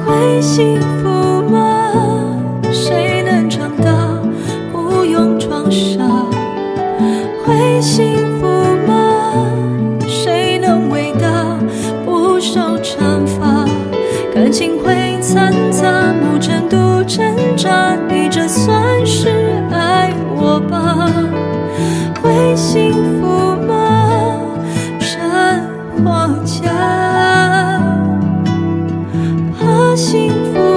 会幸福吗？谁能长大不用装傻？会幸福吗？谁能伟大不受惩罚？感情会掺杂某程度挣扎，你这算是爱我吧？会幸福吗？真或假？怕幸福